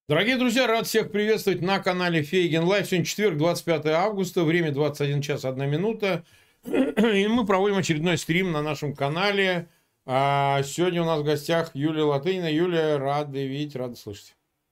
Дорогие друзья, рад всех приветствовать на канале Фейген Лайв. Сегодня четверг, 25 августа, время 21 час 1 минута. И мы проводим очередной стрим на нашем канале. Сегодня у нас в гостях Юлия Латынина. Юлия, рады видеть, рады слышать.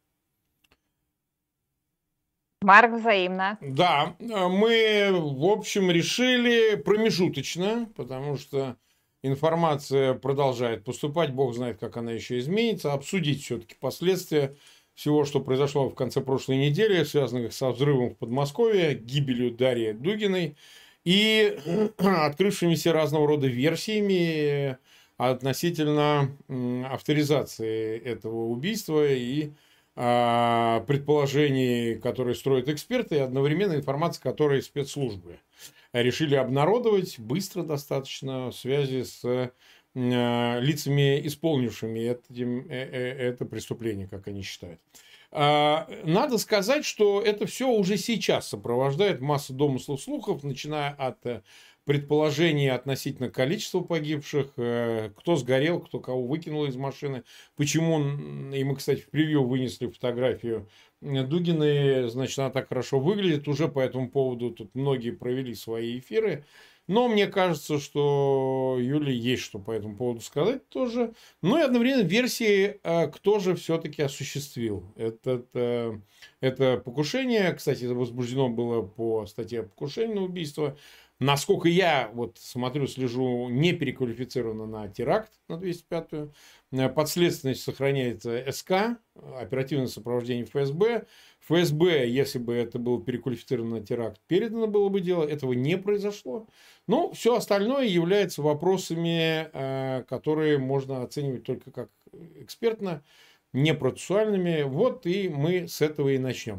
Марк, взаимно. Да, мы, в общем, решили промежуточно, потому что информация продолжает поступать, бог знает, как она еще изменится, обсудить все-таки последствия всего, что произошло в конце прошлой недели, связанных со взрывом в Подмосковье, гибелью Дарьи Дугиной и открывшимися разного рода версиями относительно авторизации этого убийства и предположений, которые строят эксперты, и одновременно информации, которые спецслужбы решили обнародовать быстро достаточно в связи с лицами, исполнившими это преступление, как они считают. Надо сказать, что это все уже сейчас сопровождает массу домыслов, слухов, начиная от предположений относительно количества погибших, кто сгорел, кто кого выкинул из машины, почему, и мы, кстати, в превью вынесли фотографию Дугиной, значит, она так хорошо выглядит, уже по этому поводу тут многие провели свои эфиры. Но мне кажется, что Юле есть что по этому поводу сказать тоже. Ну и одновременно версии, кто же все-таки осуществил это покушение. Кстати, возбуждено было по статье о покушении на убийство. Насколько я вот смотрю, слежу, не переквалифицировано на теракт на 205-ю. Подследственность сохраняется СК, оперативное сопровождение ФСБ. ФСБ, если бы это было переквалифицировано на теракт, передано было бы дело. Этого не произошло. Но все остальное является вопросами, которые можно оценивать только как экспертно, не процессуальными. Вот и мы с этого и начнем.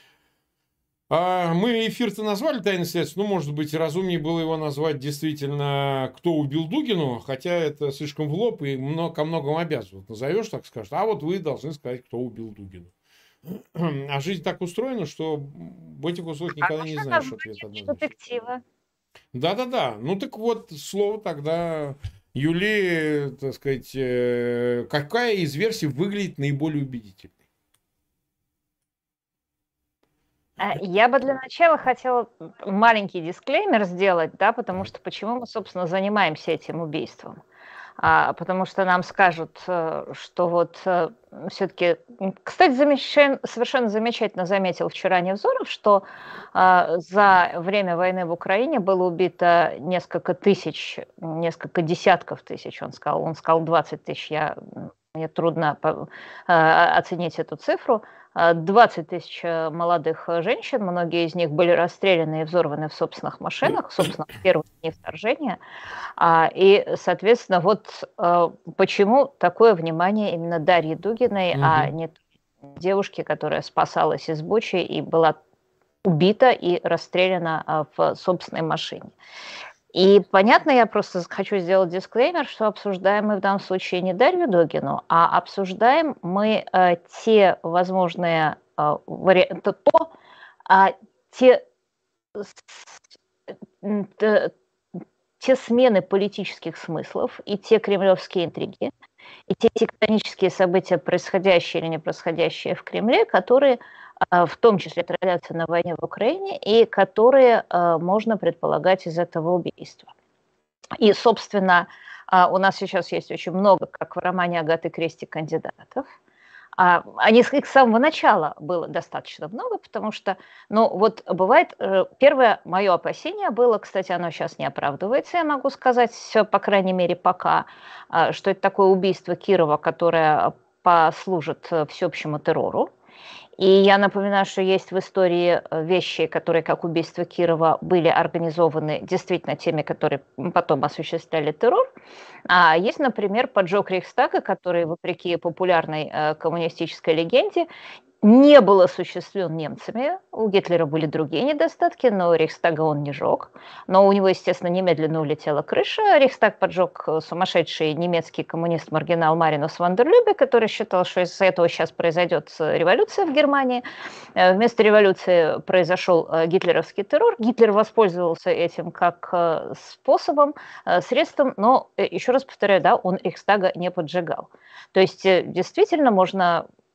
Мы эфир-то назвали «Тайны следствия». Ну, может быть, разумнее было его назвать действительно «Кто убил Дугину?», хотя это слишком в лоб и ко многому обязывает. Назовешь, так скажешь, а вот вы должны сказать, кто убил Дугину. А жизнь так устроена, что в этих условиях никогда не знаешь ответа. Детектива. Да-да-да. Ну, так вот, слово тогда Юлии, так сказать, какая из версий выглядит наиболее убедительной? Я бы для начала хотела маленький дисклеймер сделать, да, потому что почему мы, собственно, занимаемся этим убийством. Потому что нам скажут, что вот все-таки... Кстати, совершенно замечательно заметил вчера Невзоров, что за время войны в Украине было убито несколько тысяч, несколько десятков тысяч, он сказал 20 тысяч, мне трудно оценить эту цифру, 20 тысяч молодых женщин, многие из них были расстреляны и взорваны в собственных машинах, собственно, в первые дни вторжения. И, соответственно, вот почему такое внимание именно Дарье Дугиной, а не девушке, которая спасалась из Бучи и была убита и расстреляна в собственной машине. И понятно, я просто хочу сделать дисклеймер, что обсуждаем мы в данном случае не Дарью Дугину, а обсуждаем мы те возможные варианты, те смены политических смыслов и те кремлевские интриги, и те тектонические события, происходящие или не происходящие в Кремле, которые в том числе отразятся на войне в Украине, и которые можно предполагать из этого убийства. И, собственно, у нас сейчас есть очень много, как в романе Агаты Кристи, кандидатов. Их с самого начала было достаточно много, потому что, ну, вот бывает, первое мое опасение было, кстати, оно сейчас не оправдывается, я могу сказать, по крайней мере, пока, что это такое убийство Кирова, которое послужит всеобщему террору. И я напоминаю, что есть в истории вещи, которые, как убийство Кирова, были организованы действительно теми, которые потом осуществляли террор. А есть, например, поджог Рейхстага, который, вопреки популярной коммунистической легенде, не был осуществлен немцами. У Гитлера были другие недостатки, но Рейхстага он не жег. Но у него, естественно, немедленно улетела крыша. Рейхстаг поджег сумасшедший немецкий коммунист-маргинал Маринус ван дер Любе, который считал, что из-за этого сейчас произойдет революция в Германии. Вместо революции произошел гитлеровский террор. Гитлер воспользовался этим как способом, средством, но, еще раз повторяю, да, он Рейхстага не поджигал. То есть, действительно, можно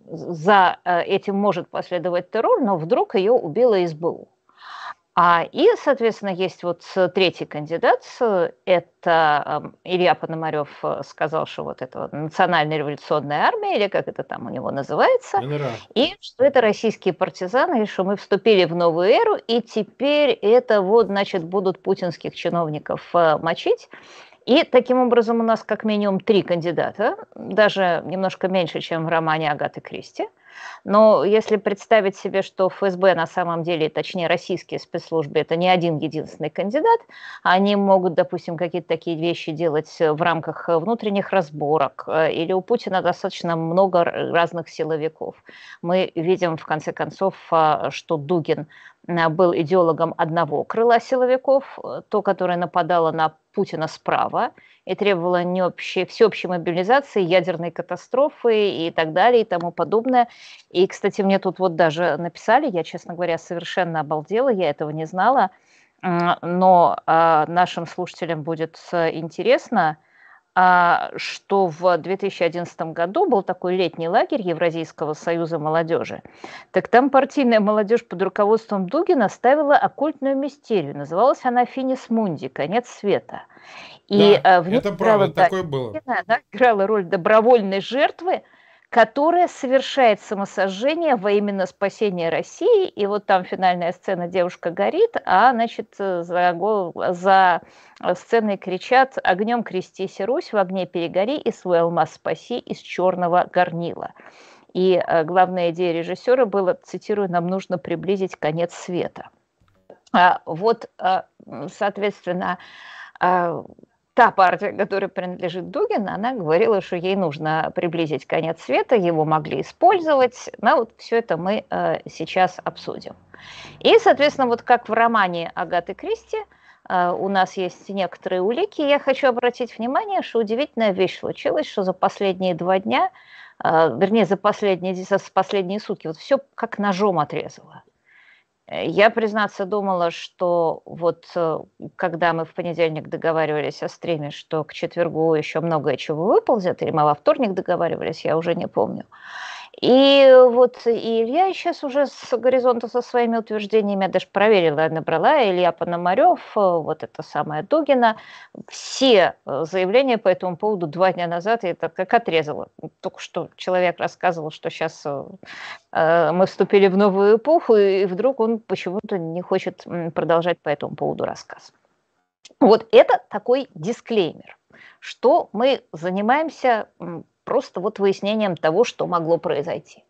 за этим может последовать террор, но вдруг ее убила СБУ. И, соответственно, есть вот третий кандидат, это Илья Пономарев сказал, что вот это вот Национальная революционная армия, или как это там у него называется, НРА. и что это российские партизаны, и что мы вступили в новую эру, и теперь это вот, значит, будут путинских чиновников мочить. И таким образом у нас как минимум 3 кандидата, даже немножко меньше, чем в романе Агаты Кристи. Но если представить себе, что ФСБ на самом деле, точнее российские спецслужбы, это не один единственный кандидат, они могут, допустим, какие-то такие вещи делать в рамках внутренних разборок, или у Путина достаточно много разных силовиков. Мы видим, в конце концов, что Дугин был идеологом одного крыла силовиков, то, которое нападало на Путина справа и требовало всеобщей мобилизации, ядерной катастрофы и так далее и тому подобное. И, кстати, мне тут вот даже написали, я, честно говоря, совершенно обалдела, я этого не знала, но нашим слушателям будет интересно, что в 2011 году был такой летний лагерь Евразийского союза молодежи. Так там партийная молодежь под руководством Дугина ставила оккультную мистерию. Называлась она «Финис Мунди», «Конец света». И Да, в ней это правда, такое было. она играла роль добровольной жертвы, которая совершает самосожжение во имя спасения России. И вот там финальная сцена, девушка горит, значит, за сценой кричат: «Огнем крестись, Русь, в огне перегори, и свой алмаз спаси из черного горнила». И главная идея режиссера была, цитирую, «нам нужно приблизить конец света». Соответственно, та партия, которой принадлежит Дугин, она говорила, что ей нужно приблизить конец света, его могли использовать. Но вот все это мы сейчас обсудим. И, соответственно, вот как в романе Агаты Кристи, у нас есть некоторые улики. Я хочу обратить внимание, что удивительная вещь случилась, что за последние 2 дня, вернее, за последние сутки, вот все как ножом отрезало. Я, признаться, думала, что вот когда мы в понедельник договаривались о стриме, что к четвергу еще многое чего выползет, или мы во вторник договаривались, я уже не помню. И вот и Илья сейчас уже с горизонта со своими утверждениями, я даже проверила, набрала, Илья Пономарев, вот это самое Дугина, все заявления по этому поводу 2 дня назад я так как отрезала. Только что человек рассказывал, что сейчас мы вступили в новую эпоху, и вдруг он почему-то не хочет продолжать по этому поводу рассказ. Вот это такой дисклеймер, что мы занимаемся просто вот выяснением того, что могло произойти.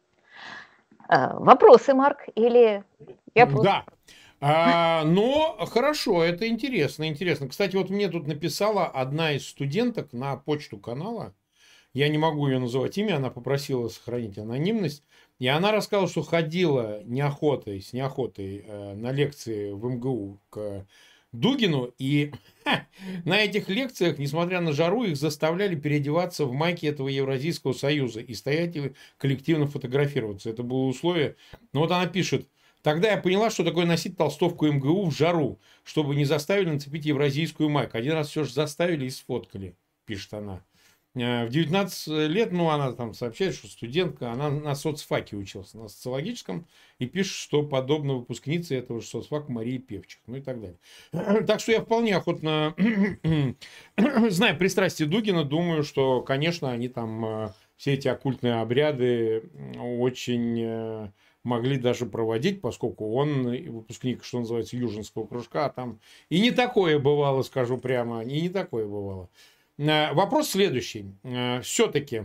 Вопросы, Марк, или я просто... Да. Но хорошо, это интересно, интересно. Кстати, вот мне тут написала одна из студенток на почту канала. Я не могу ее называть имя, она попросила сохранить анонимность. И она рассказала, что ходила с неохотой на лекции в МГУ к Дугину. И на этих лекциях, несмотря на жару, их заставляли переодеваться в майки этого Евразийского союза и стоять и коллективно фотографироваться. Это было условие. Но вот она пишет: тогда я поняла, что такое носить толстовку МГУ в жару, чтобы не заставили нацепить евразийскую майку. Один раз все же заставили и сфоткали, пишет она. В 19 лет, она там сообщает, что студентка, она на соцфаке училась, на социологическом, и пишет, что подобно выпускнице этого же соцфака Марии Певчих, и так далее. Так что я вполне охотно, зная пристрастие Дугина, думаю, что, конечно, они там все эти оккультные обряды очень могли даже проводить, поскольку он выпускник, что называется, Южинского кружка, там и не такое бывало, скажу прямо, и не такое бывало. Вопрос следующий. Все-таки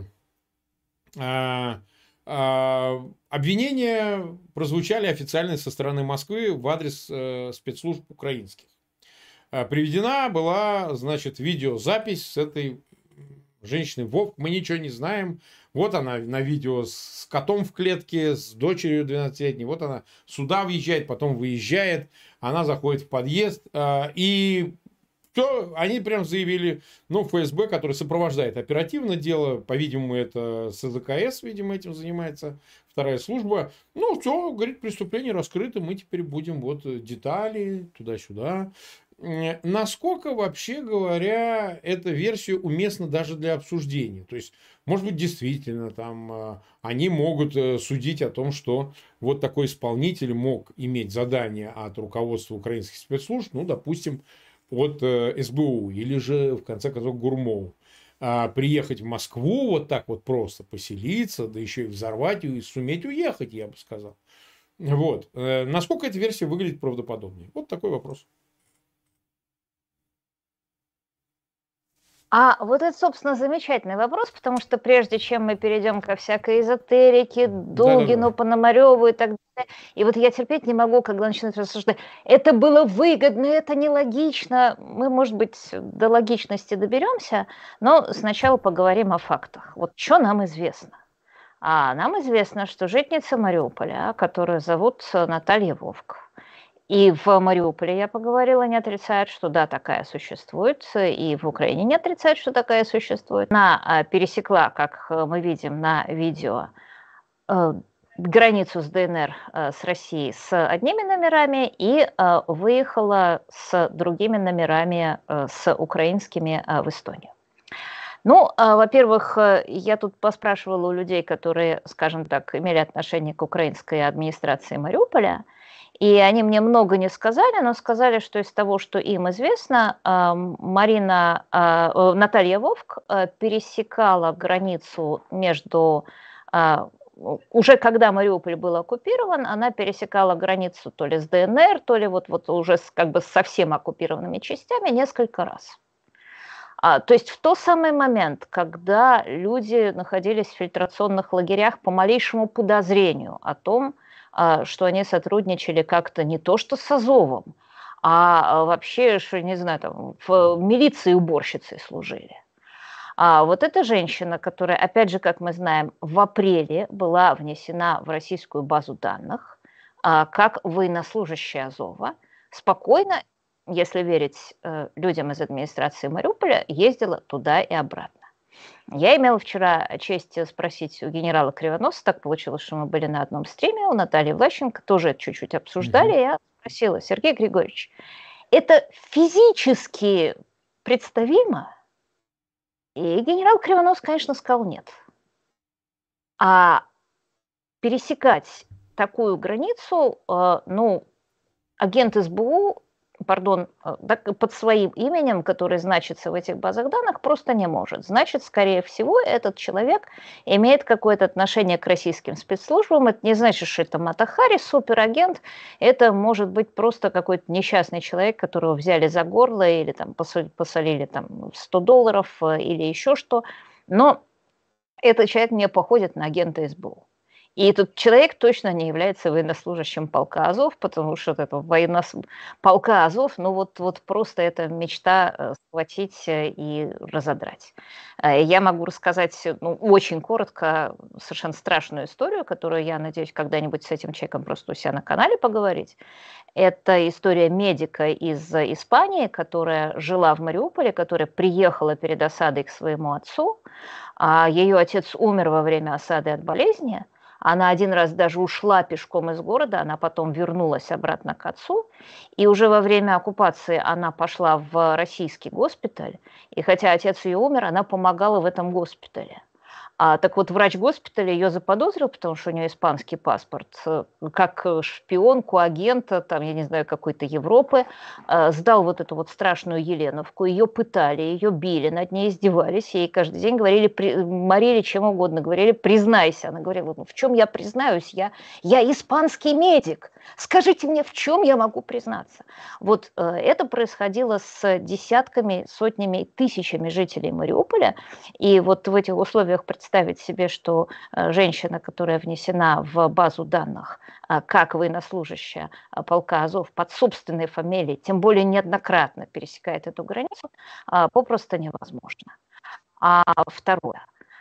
обвинения прозвучали официально со стороны Москвы в адрес спецслужб украинских. Приведена была, значит, видеозапись с этой женщиной. Вов, мы ничего не знаем. Вот она на видео с котом в клетке, с дочерью 12-летней. Вот она сюда въезжает, потом выезжает. Она заходит в подъезд. И все, они прям заявили, ФСБ, который сопровождает оперативно дело, по-видимому, это СЗКС, видимо, этим занимается, вторая служба. Все, говорит, преступление раскрыто, мы теперь будем детали туда-сюда. насколько, вообще говоря, эта версия уместна даже для обсуждения? То есть, может быть, действительно, там они могут судить о том, что вот такой исполнитель мог иметь задание от руководства украинских спецслужб, ну, допустим, от СБУ или же, в конце концов, ГУРМО. Приехать в Москву вот так вот просто поселиться, да еще и взорвать и суметь уехать, я бы сказал. Вот. Насколько эта версия выглядит правдоподобнее? Вот такой вопрос. А вот это, собственно, замечательный вопрос, потому что прежде чем мы перейдем ко всякой эзотерике, Да-да-да. Дугину, Пономареву и так далее, и вот я терпеть не могу, когда начинают рассуждать, это было выгодно, это нелогично. Мы, может быть, до логичности доберемся, но сначала поговорим о фактах. Вот что нам известно? А нам известно, что житница Мариуполя, которую зовут Наталья Вовк, и в Мариуполе, я поговорила, не отрицают, что да, такая существует, и в Украине не отрицают, что такая существует. Она пересекла, как мы видим на видео, границу с ДНР, с Россией с одними номерами и выехала с другими номерами, с украинскими в Эстонию. Ну, во-первых, я тут поспрашивала у людей, которые, скажем так, имели отношение к украинской администрации Мариуполя, и они мне много не сказали, но сказали, что из того, что им известно, Наталья Вовк пересекала границу между уже когда Мариуполь был оккупирован, она пересекала границу то ли с ДНР, то ли вот уже как бы с совсем оккупированными частями несколько раз. То есть в тот самый момент, когда люди находились в фильтрационных лагерях по малейшему подозрению о том, что они сотрудничали как-то не то что с Азовом, а вообще, что, не знаю, там, в милиции уборщицей служили. Вот эта женщина, которая, опять же, как мы знаем, в апреле была внесена в российскую базу данных как военнослужащая Азова, спокойно, если верить людям из администрации Мариуполя, ездила туда и обратно. Я имела вчера честь спросить у генерала Кривоносца, так получилось, что мы были на одном стриме, у Натальи Влащенко тоже это чуть-чуть обсуждали, я спросила: Сергей Григорьевич, это физически представимо? И генерал Кривонос, конечно, сказал нет. А пересекать такую границу, ну, агент СБУ, пардон, под своим именем, который значится в этих базах данных, просто не может. Значит, скорее всего, этот человек имеет какое-то отношение к российским спецслужбам. Это не значит, что это Мата Хари, суперагент. Это может быть просто какой-то несчастный человек, которого взяли за горло или там посолили там $100 или еще что. Но этот человек не походит на агента СБУ. И этот человек точно не является военнослужащим полка Азов, потому что это полка Азов, ну вот просто это мечта схватить и разодрать. Я могу рассказать, ну, очень коротко совершенно страшную историю, которую я надеюсь когда-нибудь с этим человеком просто у себя на канале поговорить. Это история медика из Испании, которая жила в Мариуполе, которая приехала перед осадой к своему отцу. Ее отец умер во время осады от болезни. Она один раз даже ушла пешком из города, она потом вернулась обратно к отцу. И уже во время оккупации она пошла в российский госпиталь. И хотя отец ее умер, она помогала в этом госпитале. Так вот, врач госпиталя ее заподозрил, потому что у нее испанский паспорт, как шпионку, агента, там, я не знаю, какой-то Европы, сдал вот эту вот страшную Еленовку, ее пытали, ее били, над ней издевались, ей каждый день говорили, морили чем угодно, говорили: признайся. Она говорила: ну в чем я признаюсь, я испанский медик, скажите мне, в чем я могу признаться. Вот это происходило с десятками, сотнями, тысячами жителей Мариуполя, и вот в этих условиях представить себе, что женщина, которая внесена в базу данных как военнослужащая полка Азов под собственной фамилией, тем более неоднократно пересекает эту границу, попросту невозможно. Второе.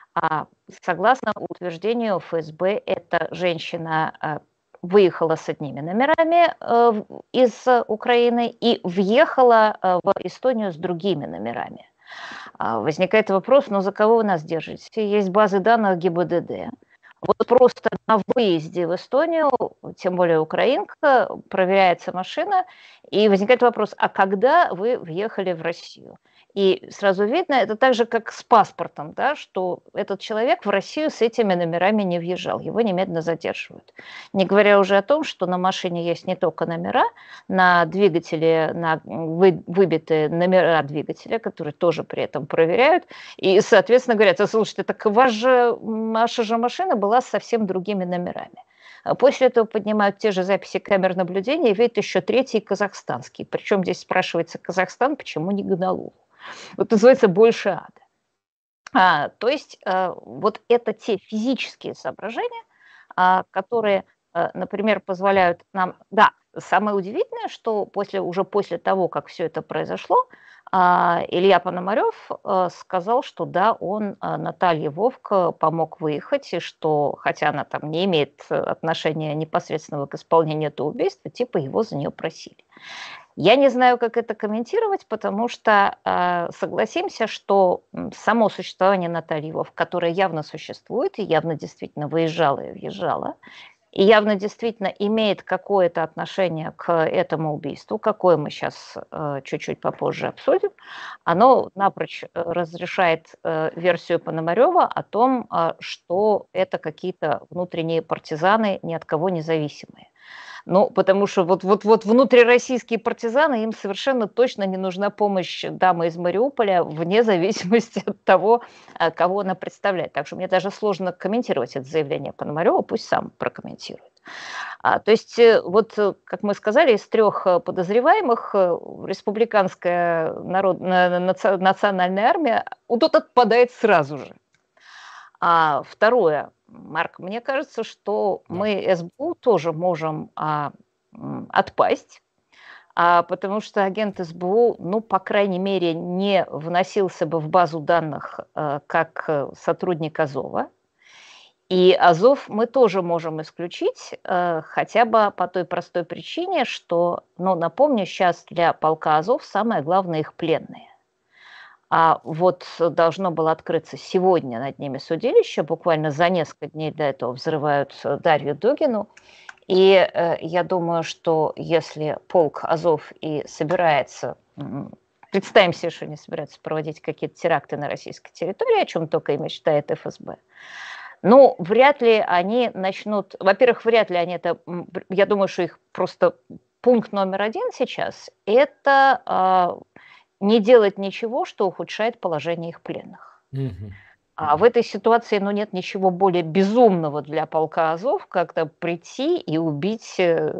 Согласно утверждению ФСБ, эта женщина выехала с одними номерами из Украины и въехала в Эстонию с другими номерами. Возникает вопрос: ну за кого вы нас держите? Есть базы данных ГИБДД. Вот просто на выезде в Эстонию, тем более украинка, проверяется машина, и возникает вопрос: а когда вы въехали в Россию? И сразу видно, это так же, как с паспортом, да, что этот человек в Россию с этими номерами не въезжал, его немедленно задерживают. Не говоря уже о том, что на машине есть не только номера, на двигателе, на выбитые номера двигателя, которые тоже при этом проверяют, и, соответственно, говорят: а слушайте, так ваша же машина была с совсем другими номерами. После этого поднимают те же записи камер наблюдения и видят еще третий казахстанский. Причем здесь спрашивается Казахстан, почему не Гонолулу? Вот называется больше ада. То есть вот это те физические соображения, которые, например, позволяют нам... Да, самое удивительное, что уже после того, как все это произошло, Илья Пономарев сказал, что да, он Наталье Вовк помог выехать, и что, хотя она там не имеет отношения непосредственного к исполнению этого убийства, типа его за нее просили. Я не знаю, как это комментировать, потому что согласимся, что само существование Натальи Вовк, которое явно существует и явно действительно выезжала и въезжала, и явно действительно имеет какое-то отношение к этому убийству, какое мы сейчас чуть-чуть попозже обсудим, оно напрочь разрешает версию Пономарева о том, что это какие-то внутренние партизаны, ни от кого независимые. Ну, потому что вот внутрироссийские партизаны, им совершенно точно не нужна помощь дамы из Мариуполя, вне зависимости от того, кого она представляет. Так что мне даже сложно комментировать это заявление Пономарева, пусть сам прокомментирует. То есть, как мы сказали, из 3 подозреваемых республиканская национальная армия тут отпадает сразу же. Второе, Марк, мне кажется, что мы СБУ тоже можем отпасть, потому что агент СБУ, ну, по крайней мере, не вносился бы в базу данных как сотрудник Азова. И Азов мы тоже можем исключить, хотя бы по той простой причине, что, напомню, сейчас для полка Азов самое главное их пленные. Должно было открыться сегодня над ними судилище, буквально за несколько дней до этого взрывают Дарью Дугину. И я думаю, что если полк Азов и собирается, представим себе, что они собираются проводить какие-то теракты на российской территории, о чем только и мечтает ФСБ, вряд ли они начнут, во-первых, вряд ли они это, я думаю, что их просто пункт номер 1 сейчас, это не делать ничего, что ухудшает положение их пленных. В этой ситуации нет ничего более безумного для полка Азов, как-то прийти и убить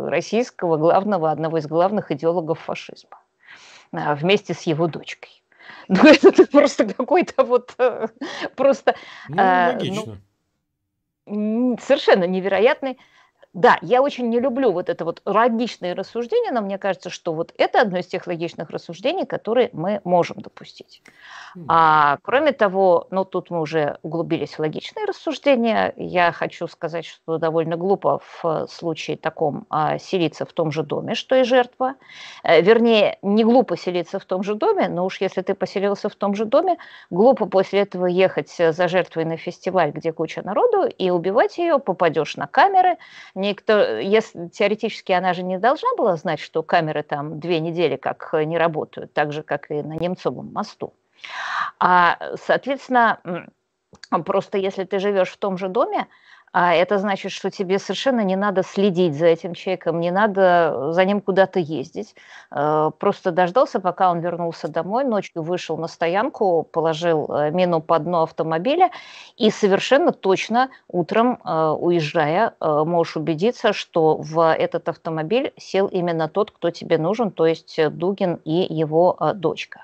одного из главных идеологов фашизма вместе с его дочкой. Это просто какой-то просто... логично. Совершенно невероятный. Да, я очень не люблю это логичные рассуждения, но мне кажется, что это одно из тех логичных рассуждений, которые мы можем допустить. Кроме того, тут мы уже углубились в логичные рассуждения. Я хочу сказать, что довольно глупо в случае таком селиться в том же доме, что и жертва. Вернее, не глупо селиться в том же доме, но уж если ты поселился в том же доме, глупо после этого ехать за жертвой на фестиваль, где куча народу, и убивать ее, попадешь на камеры. Теоретически она же не должна была знать, что камеры там 2 недели как не работают, так же, как и на Немцовом мосту. Соответственно, просто если ты живешь в том же доме, это значит, что тебе совершенно не надо следить за этим человеком, не надо за ним куда-то ездить. Просто дождался, пока он вернулся домой, ночью вышел на стоянку, положил мину под дно автомобиля, и совершенно точно утром, уезжая, можешь убедиться, что в этот автомобиль сел именно тот, кто тебе нужен, то есть Дугин и его дочка.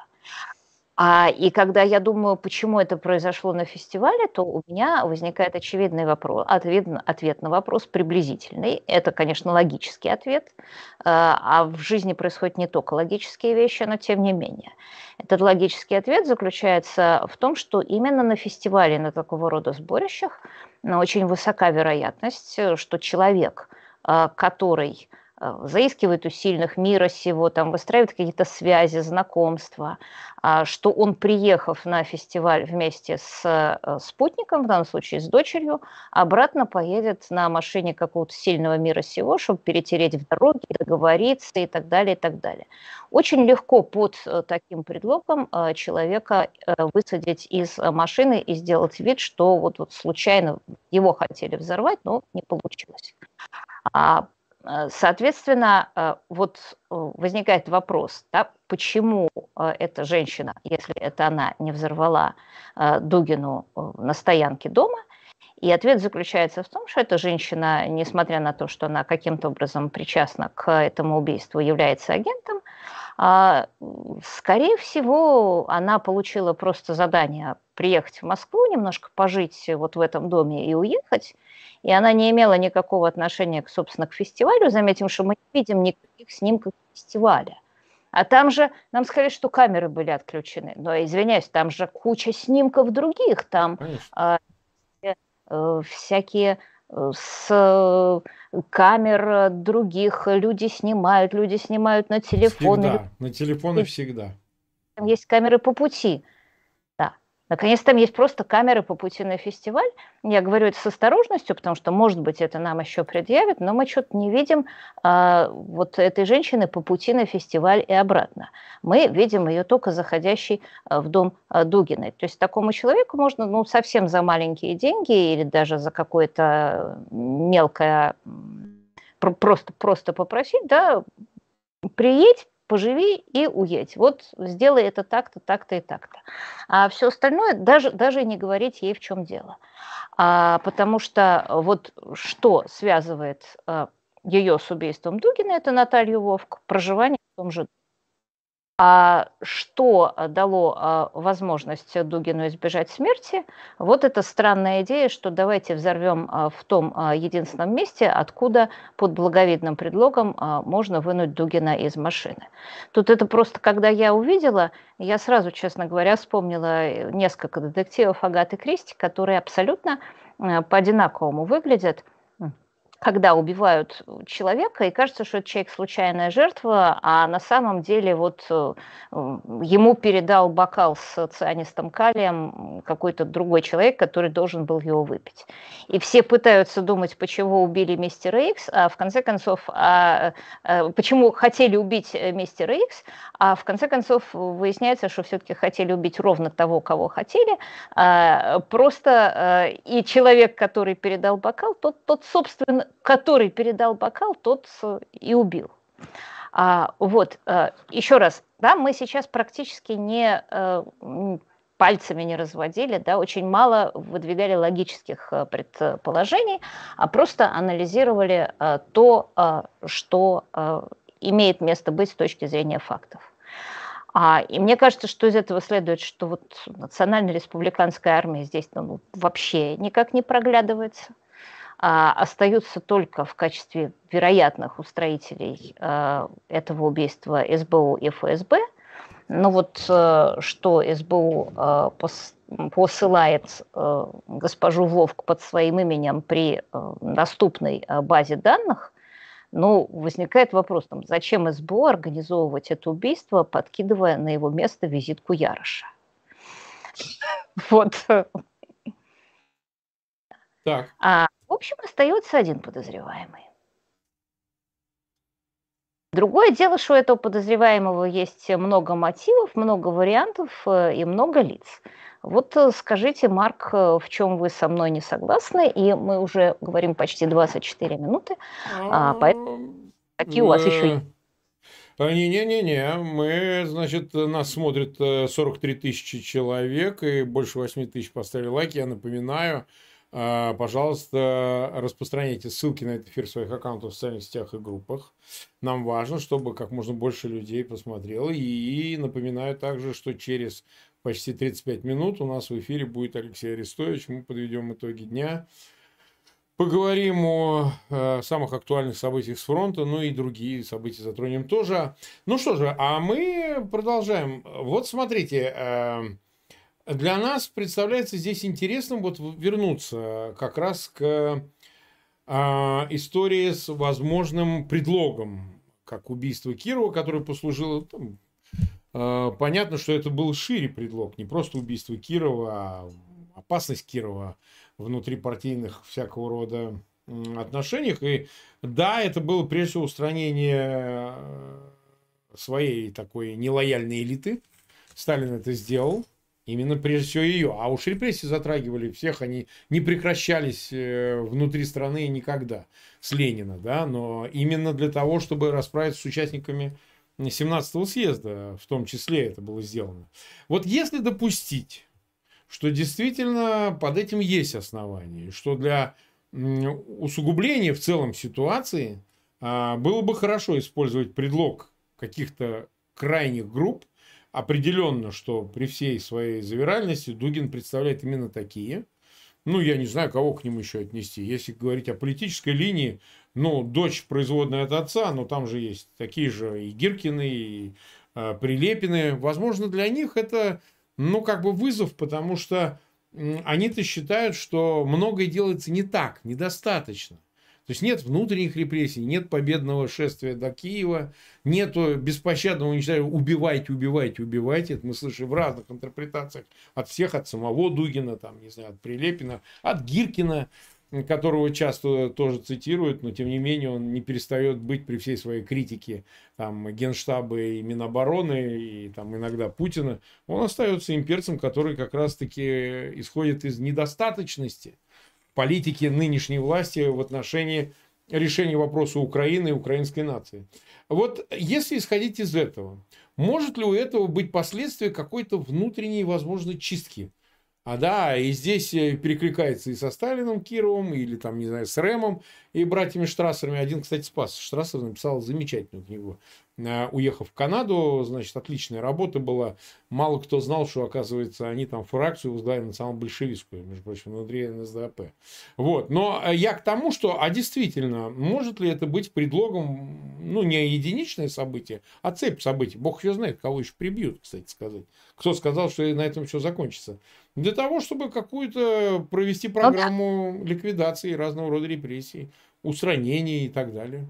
И когда я думаю, почему это произошло на фестивале, то у меня возникает очевидный вопрос, ответ на вопрос приблизительный. Это, конечно, логический ответ, а в жизни происходят не только логические вещи, но тем не менее. Этот логический ответ заключается в том, что именно на фестивале, на такого рода сборищах, очень высока вероятность, что человек, который заискивает у сильных мира сего, там выстраивает какие-то связи, знакомства, что он, приехав на фестиваль вместе с спутником, в данном случае с дочерью, обратно поедет на машине какого-то сильного мира сего, чтобы перетереть в дороге, договориться и так далее, и так далее. Очень легко под таким предлогом человека высадить из машины и сделать вид, что вот случайно его хотели взорвать, но не получилось. Соответственно, вот возникает вопрос, да, почему эта женщина, если это она не взорвала Дугину на стоянке дома, и ответ заключается в том, что эта женщина, несмотря на то, что она каким-то образом причастна к этому убийству, является агентом, скорее всего, она получила просто задание приехать в Москву, немножко пожить вот в этом доме и уехать, и она не имела никакого отношения, собственно, к фестивалю. Заметим, что мы не видим никаких снимков фестиваля. А там же нам сказали, что камеры были отключены. Но, извиняюсь, там же куча снимков других. Там всякие с камер других люди снимают на телефоны. Всегда, на телефоны всегда. Там есть камеры по пути. Да. Наконец, там есть просто камеры по пути на фестиваль. Я говорю это с осторожностью, потому что, может быть, это нам еще предъявят, но мы что-то не видим вот этой женщины по пути на фестиваль и обратно. Мы видим ее только заходящей в дом Дугиной. То есть такому человеку можно совсем за маленькие деньги или даже за какое-то мелкое просто попросить, да, приедь, поживи и уедь. Вот сделай это так-то, так-то и так-то. А все остальное даже не говорить ей, в чем дело. Потому что вот что связывает ее с убийством Дугина, это Наталью Вовк, проживание в том же доме. А что дало возможность Дугину избежать смерти? Вот эта странная идея, что давайте взорвем в том единственном месте, откуда под благовидным предлогом можно вынуть Дугина из машины. Тут это просто, когда я увидела, я сразу, честно говоря, вспомнила несколько детективов Агаты Кристи, которые абсолютно по-одинаковому выглядят, когда убивают человека, и кажется, что это человек случайная жертва, а на самом деле вот ему передал бокал с цианистым калием какой-то другой человек, который должен был его выпить. И все пытаются думать, почему убили мистера Икс, а в конце концов, почему хотели убить мистера Икс, а в конце концов выясняется, что все-таки хотели убить ровно того, кого хотели, просто и человек, который передал бокал, тот собственно, который передал бокал, тот и убил. Вот, еще раз, да, мы сейчас практически пальцами не разводили, да, очень мало выдвигали логических предположений, а просто анализировали то, что имеет место быть с точки зрения фактов. И мне кажется, что из этого следует, что вот национальная республиканская армия здесь вообще никак не проглядывается. Остаются только в качестве вероятных устроителей этого убийства СБУ и ФСБ. Но вот что СБУ посылает госпожу Вовк под своим именем при доступной базе данных, возникает вопрос, зачем СБУ организовывать это убийство, подкидывая на его место визитку Яроша. Вот. Так. В общем, остается один подозреваемый. Другое дело, что у этого подозреваемого есть много мотивов, много вариантов и много лиц. Вот скажите, Марк, в чем вы со мной не согласны? И мы уже говорим почти 24 минуты. Какие у вас еще есть? Не-не-не, мы, значит, нас смотрит 43 тысячи человек, и больше 8 тысяч поставили лайки. Я напоминаю, пожалуйста, распространяйте ссылки на этот эфир в своих аккаунтах в социальных сетях и группах. Нам важно, чтобы как можно больше людей посмотрело. И напоминаю также, что через почти 35 минут у нас в эфире будет Алексей Арестович. Мы подведем итоги дня. Поговорим о самых актуальных событиях с фронта, и другие события затронем тоже. Ну что же, а мы продолжаем. Вот смотрите, для нас представляется здесь интересным вернуться как раз к история с возможным предлогом, как убийство Кирова, которое послужило... Там, понятно, что это был шире предлог, не просто убийство Кирова, а опасность Кирова внутри партийных всякого рода отношениях. И да, это было прежде всего устранение своей такой нелояльной элиты. Сталин это сделал. Именно прежде всего ее. А уж репрессии затрагивали всех, они не прекращались внутри страны никогда с Ленина, да, но именно для того, чтобы расправиться с участниками 17-го съезда, в том числе это было сделано. Вот если допустить, что действительно под этим есть основания, что для усугубления в целом ситуации было бы хорошо использовать предлог каких-то крайних групп, определенно, что при всей своей завиральности Дугин представляет именно такие. Ну, я не знаю, кого к нему еще отнести. Если говорить о политической линии, ну, дочь производная от отца, но там же есть такие же и Гиркины, и Прилепины. Возможно, для них это, ну, как бы вызов, потому что они-то считают, что многое делается не так, недостаточно. То есть нет внутренних репрессий, нет победного шествия до Киева, нет беспощадного уничтожения. Убивайте, убивайте, убивайте. Это мы слышим в разных интерпретациях от всех, от самого Дугина, там, не знаю, от Прилепина, от Гиркина, которого часто тоже цитируют, но тем не менее он не перестает быть при всей своей критике там, Генштаба и Минобороны, и там, иногда Путина. Он остается имперцем, который как раз-таки исходит из недостаточности политики нынешней власти в отношении решения вопроса Украины и украинской нации. Вот если исходить из этого, может ли у этого быть последствия какой-то внутренней, возможно, чистки? Да, и здесь перекликается и со Сталином Кировым, или там, не знаю, с Рэмом и братьями Штрассерами. Один, кстати, спас. Штрассер написал замечательную книгу. Уехав в Канаду, значит, отличная работа была. Мало кто знал, что, оказывается, они там фракцию возглавили национал-большевистскую, между прочим, внутри НСДАП. Вот. Но я к тому, что, действительно, может ли это быть предлогом, ну, не единичное событие, а цепь событий. Бог ее знает, кого еще прибьют, кстати сказать. Кто сказал, что на этом все закончится? Для того, чтобы какую-то провести программу ликвидации разного рода репрессий, устранений и так далее.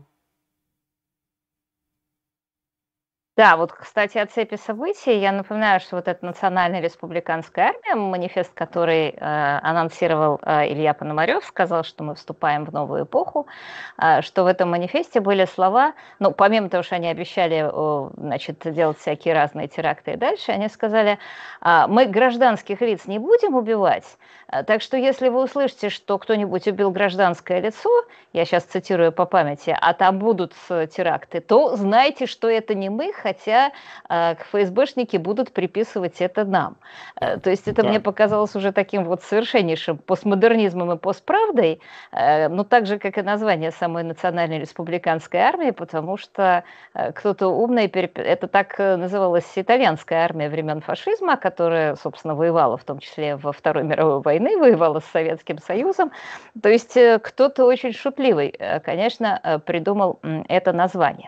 Да, вот, кстати, о цепи событий. Я напоминаю, что вот эта Национальная республиканская армия, манифест, который анонсировал Илья Пономарев, сказал, что мы вступаем в новую эпоху, что в этом манифесте были слова, ну, помимо того, что они обещали, значит, делать всякие разные теракты и дальше, они сказали, мы гражданских лиц не будем убивать, так что если вы услышите, что кто-нибудь убил гражданское лицо, я сейчас цитирую по памяти, а там будут теракты, то знайте, что это не мы, хотя ФСБшники будут приписывать это нам. То есть это мне показалось уже таким вот совершеннейшим постмодернизмом и постправдой, ну так же, как и название самой Национальной республиканской армии, потому что кто-то умный, это так называлась итальянская армия времен фашизма, которая, собственно, воевала в том числе во Второй мировой войне, воевала с Советским Союзом. То есть кто-то очень шутливый, конечно, придумал это название.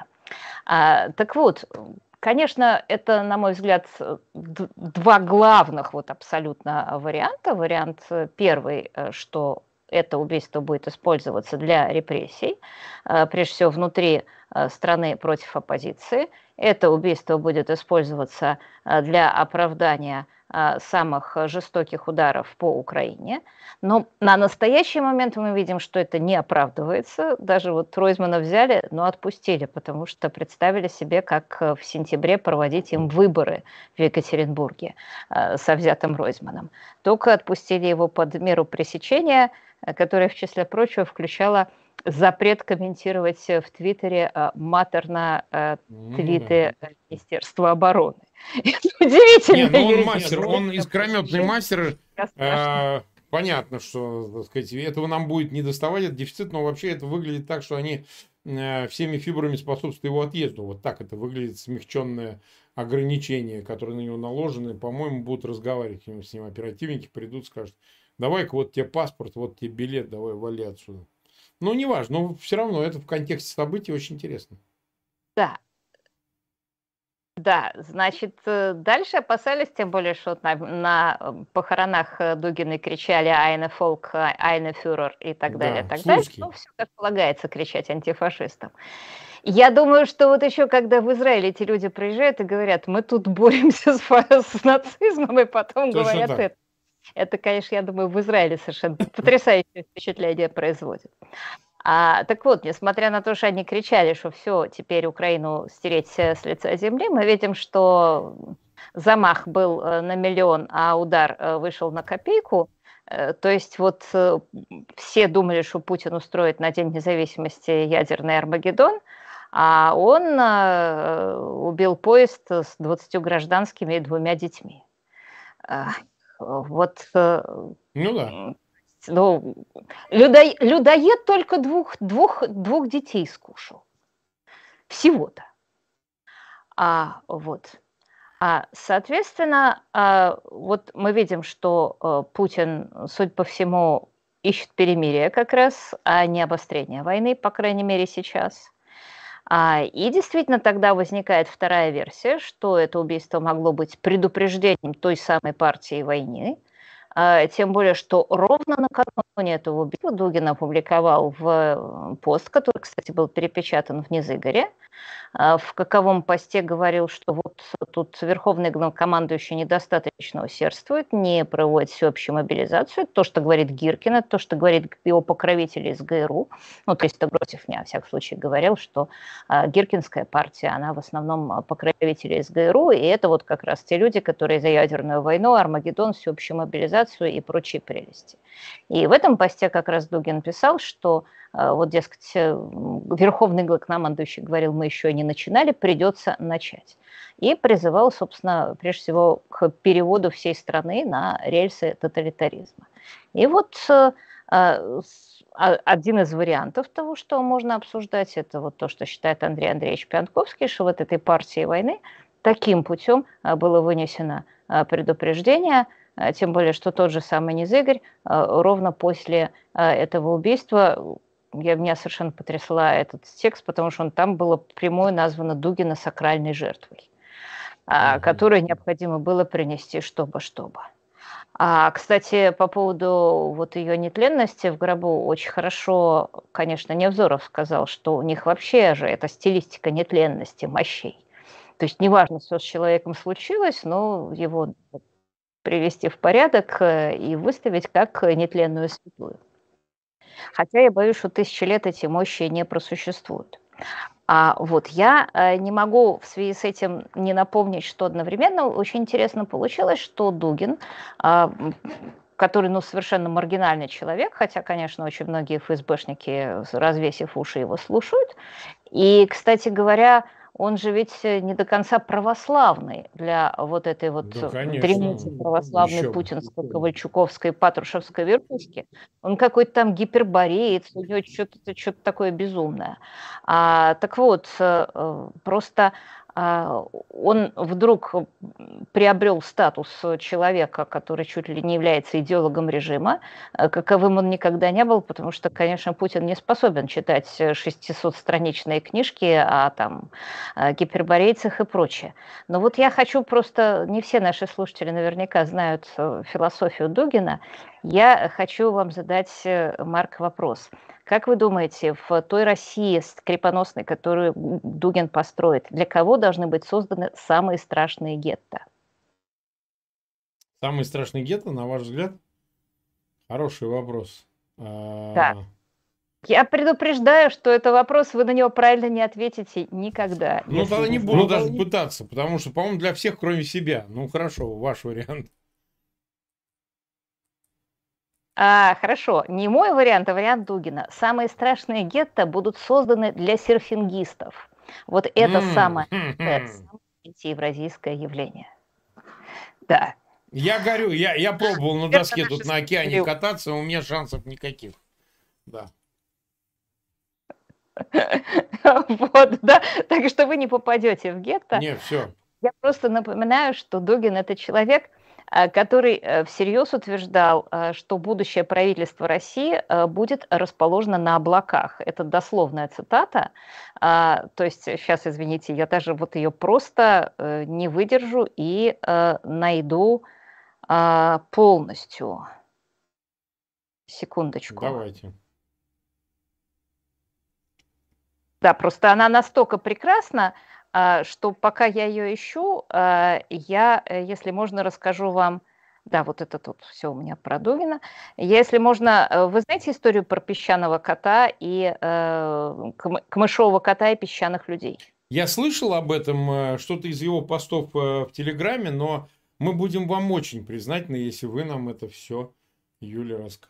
Так вот, конечно, это, на мой взгляд, два главных вот абсолютно варианта. Вариант первый, что это убийство будет использоваться для репрессий, прежде всего внутри страны против оппозиции. Это убийство будет использоваться для оправдания самых жестоких ударов по Украине. Но на настоящий момент мы видим, что это не оправдывается. Даже вот Ройзмана взяли, но отпустили, потому что представили себе, как в сентябре проводить им выборы в Екатеринбурге со взятым Ройзманом. Только отпустили его под меру пресечения, которая, в числе прочего, включала запрет комментировать в Твиттере матерно твиты Министерства обороны. Это удивительно. Нет, ну он мастер, он искрометный мастер. Понятно, что, так сказать, этого нам будет не доставать, это дефицит, но вообще это выглядит так, что они всеми фибрами способствуют его отъезду. Вот так это выглядит, смягченное ограничение, которое на него наложены. По-моему, будут разговаривать с ним оперативники, придут, скажут, давай-ка вот тебе паспорт, вот тебе билет, давай вали отсюда. Ну, неважно, но все равно это в контексте событий очень интересно. Да. Да, значит, дальше опасались, тем более, что на похоронах Дугина кричали «Айне фолк», «Айне фюрер» и так далее, Да, так далее. Ну, слуцкий. все как полагается кричать антифашистам. Я думаю, что вот еще, когда в Израиле эти люди приезжают и говорят, мы тут боремся с нацизмом, и потом Точно говорят так. это, конечно, я думаю, в Израиле совершенно потрясающее впечатление производит. Так вот, несмотря на то, что они кричали, что все, теперь Украину стереть с лица земли, мы видим, что замах был на миллион, а удар вышел на копейку. То есть вот все думали, что Путин устроит на День независимости ядерный Армагеддон, а он убил поезд с 20 гражданскими и 2 детьми. Вот Ну да. ну, людоед только двух детей скушал. Всего-то. Вот. Соответственно, вот мы видим, что Путин, судя по всему, ищет перемирие как раз, а не обострение войны, по крайней мере, сейчас. И действительно тогда возникает вторая версия, что это убийство могло быть предупреждением той самой партии войны, тем более, что ровно накануне этого убийства Дугин опубликовал в пост, который, кстати, был перепечатан в Незыгоре, в каковом посте говорил, что вот тут верховный главнокомандующий недостаточно усердствует, не проводит всеобщую мобилизацию. То, что говорит Гиркин, то, что говорит его покровитель из ГРУ. Ну, то есть Гросев мне, во всяком случае, говорил, что Гиркинская партия, она в основном покровители из ГРУ, и это вот как раз те люди, которые за ядерную войну, Армагеддон, всеобщую мобилизацию и прочие прелести. И в этом посте как раз Дугин писал, что вот, дескать, верховный главнокомандующий говорил, мы еще не начинали, придется начать. И призывал, собственно, прежде всего к переводу всей страны на рельсы тоталитаризма. И вот один из вариантов того, что можно обсуждать, это вот то, что считает Андрей Андреевич Пьянковский, что вот этой партии войны таким путем было вынесено предупреждение, тем более, что тот же самый Незыгорь ровно после этого убийства, меня совершенно потрясла этот текст, потому что там было прямое названо Дугина сакральной жертвой, которую необходимо было принести, чтобы. Кстати, по поводу вот ее нетленности в гробу очень хорошо, конечно, Невзоров сказал, что у них вообще же это стилистика нетленности мощей. То есть неважно, что с человеком случилось, но его привести в порядок и выставить как нетленную святую. Хотя я боюсь, что 1000 лет эти мощи не просуществуют. Вот я не могу в связи с этим не напомнить, что одновременно очень интересно получилось, что Дугин, который, совершенно маргинальный человек, хотя, конечно, очень многие ФСБшники, развесив уши, его слушают. И, кстати говоря, он же ведь не до конца православный для вот этой вот дремучей православной путинско-ковальчуковской патрушевской верхушки. Он какой-то там гипербореец, у него что-то такое безумное. Так вот, просто он вдруг приобрел статус человека, который чуть ли не является идеологом режима, каковым он никогда не был, потому что, конечно, Путин не способен читать 600-страничные книжки о гиперборейцах и прочее. Но вот я хочу просто, не все наши слушатели наверняка знают философию Дугина, я хочу вам задать, Марк, вопрос. Как вы думаете, в той России крепоносной, которую Дугин построит, для кого должны быть созданы самые страшные гетто? Самые страшные гетто, на ваш взгляд? Хороший вопрос. Да. Я предупреждаю, что это вопрос, вы на него правильно не ответите никогда. Тогда не буду даже пытаться, потому что, по-моему, для всех, кроме себя. Хорошо, ваш вариант. Хорошо, не мой вариант, а вариант Дугина. Самые страшные гетто будут созданы для серфингистов. Вот это самое антиевразийское явление. Да. Я горю, я пробовал на доске тут на океане кататься, у меня шансов никаких. Да. Вот, да. Так что вы не попадете в гетто. Нет, все. Я просто напоминаю, что Дугин – это человек, который всерьез утверждал, что будущее правительство России будет расположено на облаках. Это дословная цитата. То есть, сейчас, извините, я даже вот ее просто не выдержу и найду полностью. Секундочку. Давайте. Да, просто она настолько прекрасна, что пока я ее ищу, я, если можно, расскажу вам. Да, вот это тут все у меня про Дугина. Если можно, вы знаете историю про песчаного кота и камышового кота и песчаных людей? Я слышал об этом, что-то из его постов в Телеграме, но мы будем вам очень признательны, если вы нам это все, Юля, расскажете.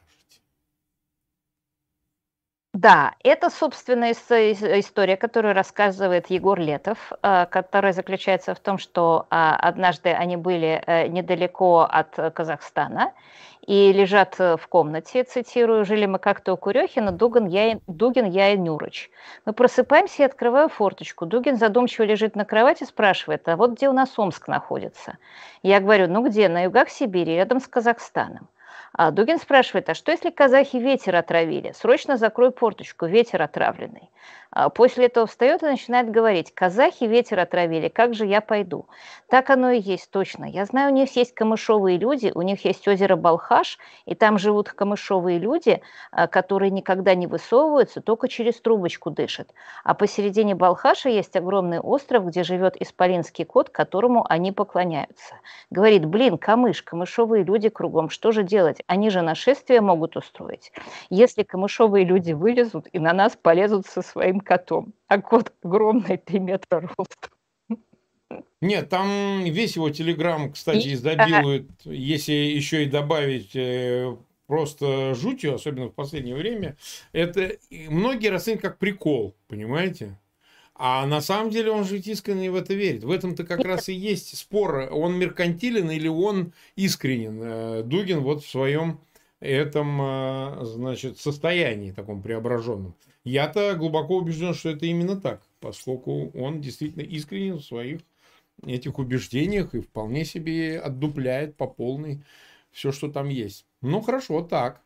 Да, это, собственно, история, которую рассказывает Егор Летов, которая заключается в том, что однажды они были недалеко от Казахстана и лежат в комнате, цитирую, «Жили мы как-то у Курехина, Дугин, я и Нюрыч. Мы просыпаемся и открываю форточку. Дугин задумчиво лежит на кровати, спрашивает, а вот где у нас Омск находится? Я говорю, ну где, на югах Сибири, рядом с Казахстаном. А Дугин спрашивает, а что если казахи ветер отравили? Срочно закрой форточку, ветер отравленный. После этого встает и начинает говорить, казахи ветер отравили, как же я пойду? Так оно и есть, точно. Я знаю, у них есть камышовые люди, у них есть озеро Балхаш, и там живут камышовые люди, которые никогда не высовываются, только через трубочку дышат. А посередине Балхаша есть огромный остров, где живет исполинский кот, которому они поклоняются. Говорит, блин, камышовые люди кругом, что же делать? Они же нашествие могут устроить. Если камышовые люди вылезут и на нас полезут со своим котом, а кот огромный, 3 метра ростом. Нет, там весь его телеграм, кстати, изобилует, если еще и добавить просто жутью, особенно в последнее время, это многие расценивают как прикол, понимаете? А на самом деле он же искренне в это верит. В этом-то как раз и есть спор, он меркантилен или он искренен. Дугин вот в своем этом, значит, состоянии таком преображенном. Я-то глубоко убежден, что это именно так, поскольку он действительно искренен в своих этих убеждениях и вполне себе отдупляет по полной все, что там есть. Ну, хорошо, так.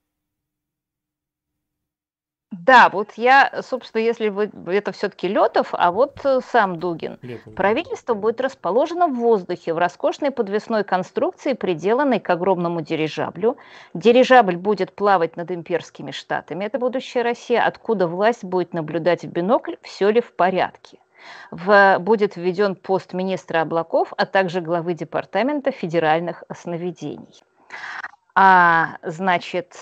Да, вот я, собственно, если вы, это все-таки Летов, а вот сам Дугин. Правительство будет расположено в воздухе, в роскошной подвесной конструкции, приделанной к огромному дирижаблю. Дирижабль будет плавать над имперскими штатами, это будущая Россия, откуда власть будет наблюдать в бинокль, все ли в порядке. Будет введен пост министра облаков, а также главы департамента федеральных сновидений. Значит,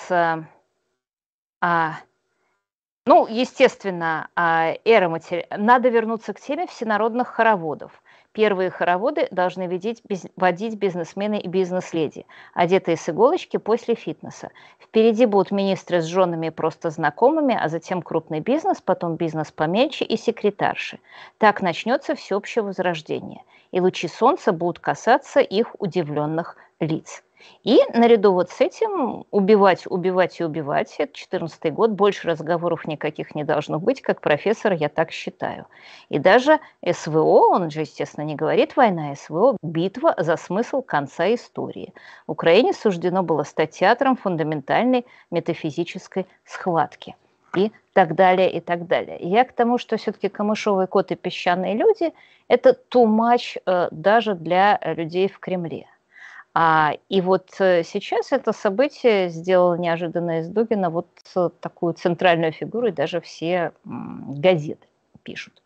ну, естественно, надо вернуться к теме всенародных хороводов. Первые хороводы должны водить бизнесмены и бизнес-леди, одетые с иголочки после фитнеса. Впереди будут министры с женами просто знакомыми, а затем крупный бизнес, потом бизнес помельче и секретарши. Так начнется всеобщее возрождение, и лучи солнца будут касаться их удивленных лиц. И наряду вот с этим убивать и убивать. Это 2014 год, больше разговоров никаких не должно быть, как профессор, я так считаю. И даже СВО, он же, естественно, не говорит война, СВО, битва за смысл конца истории. Украине суждено было стать театром фундаментальной метафизической схватки. И так далее, и так далее. Я к тому, что все-таки камышовый кот и песчаные люди – это too much даже для людей в Кремле. И вот сейчас это событие сделало неожиданно из Дугина вот такую центральную фигуру, и даже все газеты пишут.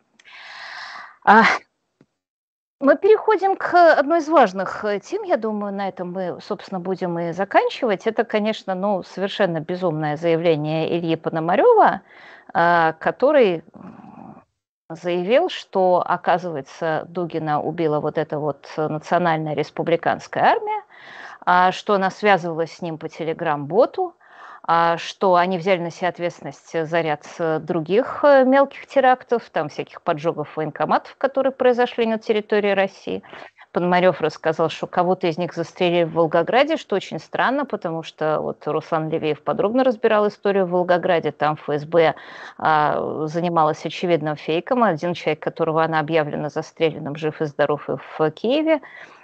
Мы переходим к одной из важных тем, я думаю, на этом мы, собственно, будем и заканчивать. Это, конечно, ну, совершенно безумное заявление Ильи Пономарёва, который заявил, что, оказывается, Дугина убила вот эта вот национальная республиканская армия, что она связывалась с ним по телеграм-боту, что они взяли на себя ответственность за ряд других мелких терактов, там всяких поджогов военкоматов, которые произошли на территории России. Пономарёв рассказал, что кого-то из них застрелили в Волгограде, что очень странно, потому что вот Руслан Левиев подробно разбирал историю в Волгограде, там ФСБ занималась очевидным фейком, один человек, которого она объявлена застреленным, жив и здоров и в Киеве.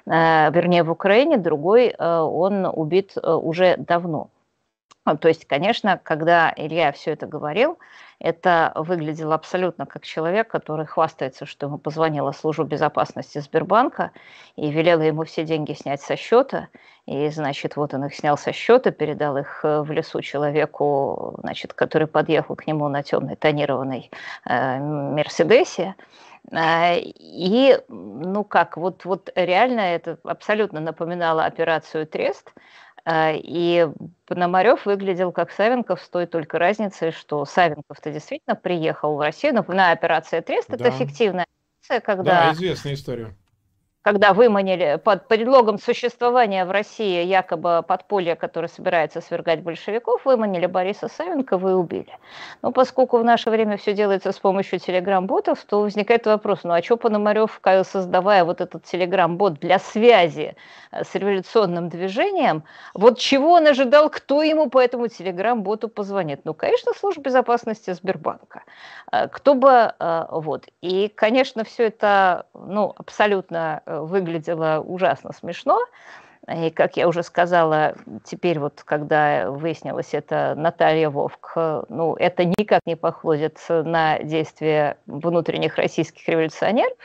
вернее, в Украине, другой, он убит уже давно. То есть, конечно, когда Илья все это говорил, это выглядело абсолютно как человек, который хвастается, что ему позвонила служба безопасности Сбербанка и велела ему все деньги снять со счета. И, значит, вот он их снял со счета, передал их в лесу человеку, значит, который подъехал к нему на темной тонированной Мерседесе. И, ну как, вот реально это абсолютно напоминало операцию «Трест». И Пономарев выглядел как Савенков с той только разницей, что Савенков-то действительно приехал в Россию, но на операция «Трест» это Да, фиктивная операция, да, когда известная история. выманили под предлогом существования в России якобы подполья, которое собирается свергать большевиков, выманили Бориса Савенкова и убили. Но поскольку в наше время все делается с помощью телеграм-ботов, то возникает вопрос, ну а что Пономарев, создавая вот этот телеграм-бот для связи с революционным движением, вот чего он ожидал, кто ему по этому телеграм-боту позвонит? Ну, конечно, служба безопасности Сбербанка. Кто бы, вот. И, конечно, все это, ну, абсолютно выглядело ужасно смешно. И, как я уже сказала, теперь вот, когда выяснилось, это Наталья Вовк, ну, это никак не походит на действия внутренних российских революционеров.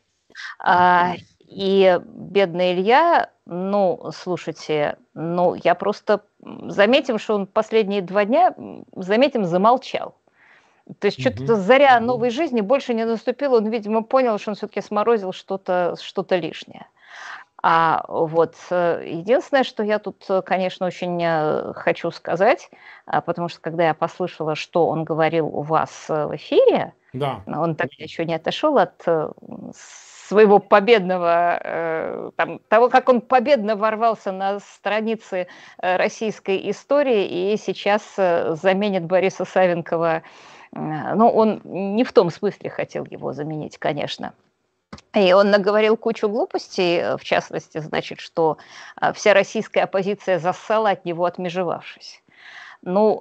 И бедный Илья, ну, слушайте, ну, я просто заметим, что он последние 2 дня, заметим, замолчал. То есть что-то заря новой жизни больше не наступила. Он, видимо, понял, что он все-таки сморозил что-то лишнее. А вот единственное, что я тут, конечно, очень хочу сказать, потому что когда я послышала, что он говорил у вас в эфире, Да. он так еще не отошел от своего победного, того, как он победно ворвался на страницы российской истории и сейчас заменит Бориса Савенкова. Ну, он не в том смысле хотел его заменить, конечно. И он наговорил кучу глупостей, в частности, значит, что вся российская оппозиция зассала от него, отмежевавшись. Ну,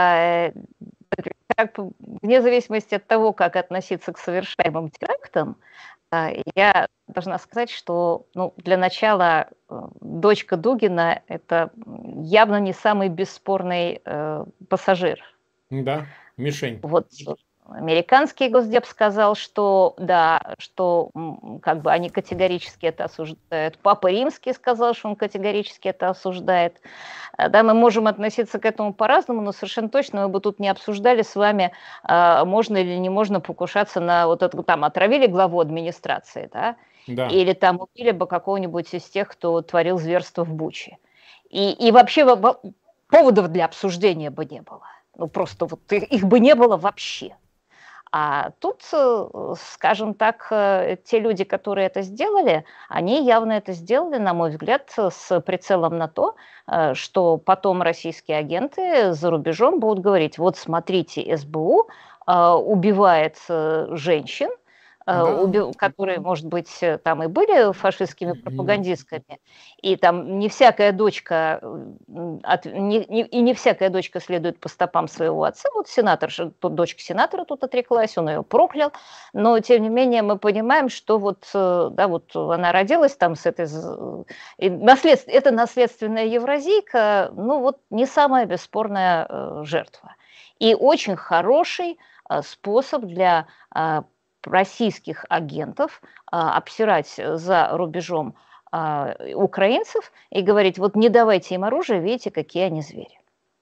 вне зависимости от того, как относиться к совершаемым терактам, я должна сказать, что, ну, для начала дочка Дугина – это явно не самый бесспорный пассажир. Да, мишень. Вот американский Госдеп сказал, что да, что как бы они категорически это осуждают. Папа Римский сказал, что он категорически это осуждает. Да, мы можем относиться к этому по-разному, но совершенно точно мы бы тут не обсуждали с вами, можно или не можно покушаться на вот это, там, отравили главу администрации, да, Да. или там убили бы какого-нибудь из тех, кто творил зверство в Буче. И вообще поводов для обсуждения бы не было. Ну, просто вот их бы не было вообще. А тут, скажем так, те люди, которые это сделали, они явно это сделали, на мой взгляд, с прицелом на то, что потом российские агенты за рубежом будут говорить, вот смотрите, СБУ убивает женщин, которые, может быть, там и были фашистскими пропагандистками, и там не всякая дочка, не всякая дочка следует по стопам своего отца. Вот сенатор, дочка сенатора тут отреклась, он ее проклял, но, тем не менее, мы понимаем, что вот, да, вот она родилась там с этой... Это наследственная евразийка, ну вот не самая бесспорная жертва. И очень хороший способ для российских агентов обсирать за рубежом украинцев и говорить, вот не давайте им оружие, видите, какие они звери.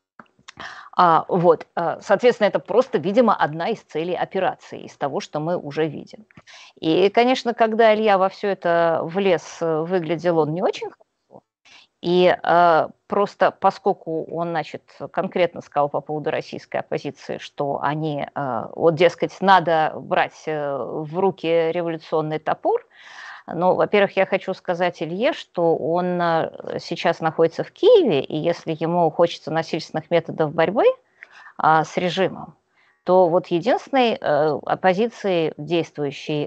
Вот, соответственно, это просто, видимо, одна из целей операции, из того, что мы уже видим. И, конечно, когда Илья во все это влез, выглядел он не очень хорошо. И просто поскольку он, значит, конкретно сказал по поводу российской оппозиции, что они, вот, дескать, надо брать в руки революционный топор, ну, во-первых, я хочу сказать Илье, что он сейчас находится в Киеве, и если ему хочется насильственных методов борьбы с режимом, то вот единственной оппозицией, действующей